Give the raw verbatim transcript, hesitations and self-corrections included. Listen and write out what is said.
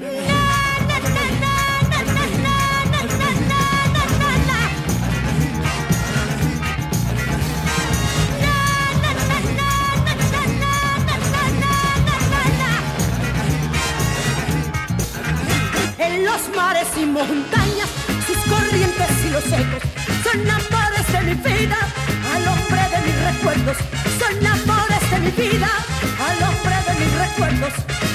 En los mares y montañas, sus corrientes y los ecos son amores de mi vida, al hombre de mis recuerdos. Son amores de mi vida, al hombre de mis recuerdos.